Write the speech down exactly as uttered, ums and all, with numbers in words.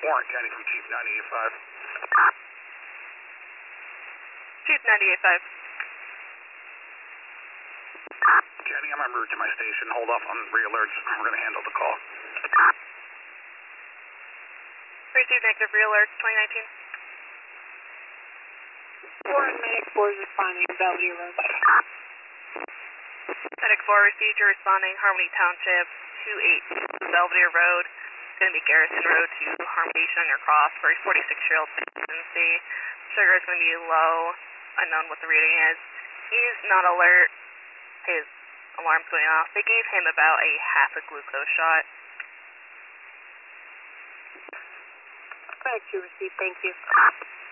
Warren County from Chief ninety-eight five. Chief ninety-eight five. County, I'm en route to my station. Hold off on re-alerts. We're going to handle the call. Received negative re-alert, twenty nineteen. Warren Medic four is responding, Belvedere Road. Medic four received, you're responding, Harmony Township, two eight Belvedere Road. It's going to be Garrison Road to Harmony Sugar Cross for a forty-six-year-old pregnancy. Sugar is going to be low, unknown what the reading is. He's not alert. His alarm's going off. They gave him about a half a glucose shot. Medic two received, thank you.